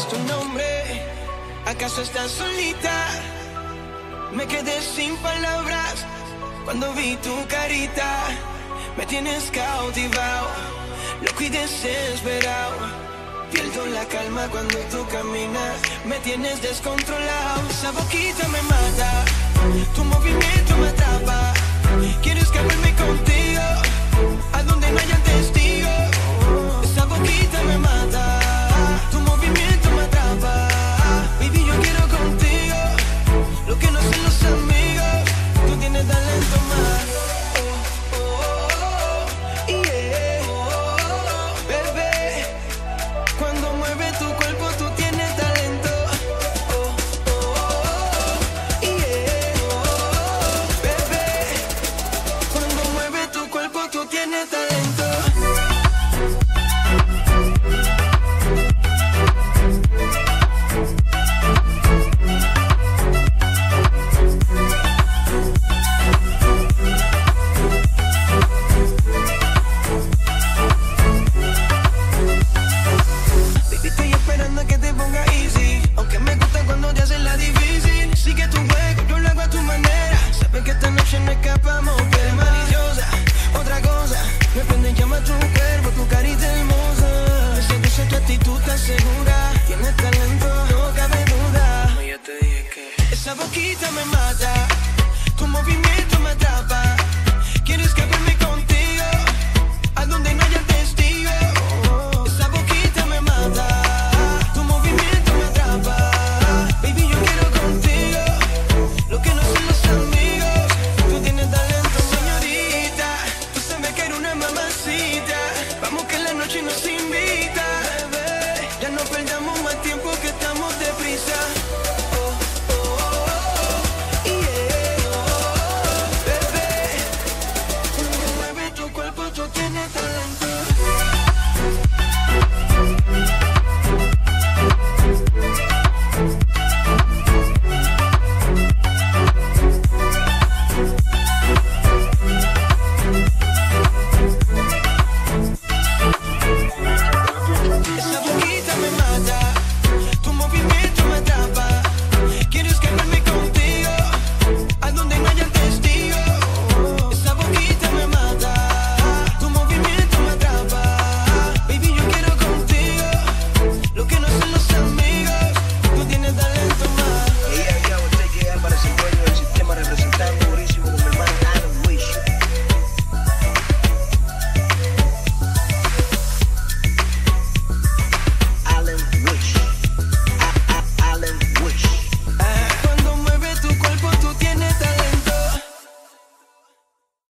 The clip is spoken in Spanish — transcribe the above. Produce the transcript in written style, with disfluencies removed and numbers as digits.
es tu nombre? ¿Acaso estás solita? Me quedé sin palabras cuando vi tu carita. Me tienes cautivado, loco y desesperado. Pierdo la calma cuando tú caminas. Me tienes descontrolado. Esa boquita me mata, tu movimiento me atrapa. Quiero escaparme contigo a donde no haya testigo. Esa boquita me mata, tu movimiento me atrapa. Baby, yo quiero contigo lo que no hacen los amigos. Tú tienes talento más. Segura, tienes talento, no cabe duda. Esa boquita me mata,